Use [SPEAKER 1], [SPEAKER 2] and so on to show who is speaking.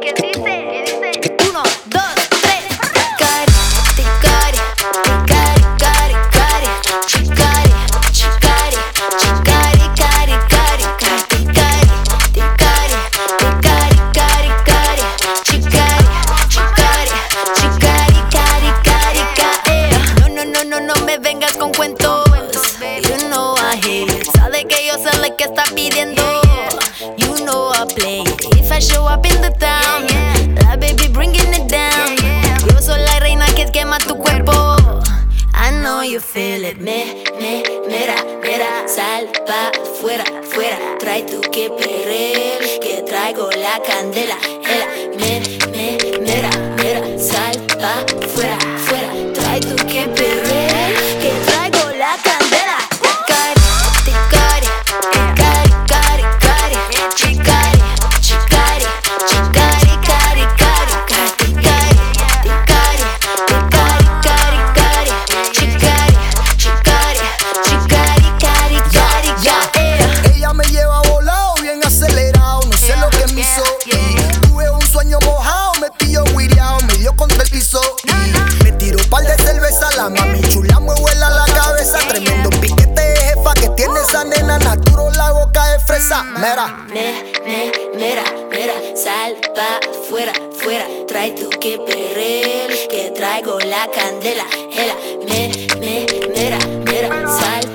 [SPEAKER 1] Uno, dos, tres. Ticari, ticari, ticari, cari, cari. Chicari, chicari, chicari, cari, cari. Ticari, ticari, ticari, cari, cari. Chicari, chicari, chicari, cari, cari, cari. No, no, no, no, no me vengas con cuentos. You know I hate it. Sabe que yo sé lo que está pidiendo. You know I play it. If I show up in the town, that baby bringing it down. Yo soy la reina que quema tu cuerpo. I know you feel it. Mira, sal pa' fuera, fuera. Trae tu que perreo, que traigo la candela. Mira, sal pa' fuera, fuera. Trae tu que perreo, que traigo la candela. Ticari, ticari, cari, cari. Chicari, chicari, chicari, cari, cari. Ticari, ticari, ticari, cari, cari. Chicari, chicari, chicari, cari, cari, cari.
[SPEAKER 2] Ella me lleva volado, bien acelerado. No sé lo que me hizo. Tuve un sueño mojado, me pilló guireado, me dio contra el piso. Me tiró un par de cerveza, la mami chula me vuela la cabeza. Tremendo piquete de jefa que tiene esa nena, naturo la boca de fresa.
[SPEAKER 1] Mira, sal pa' fuera, fuera. Trae tu que perreo, que traigo la candela. Mira, sal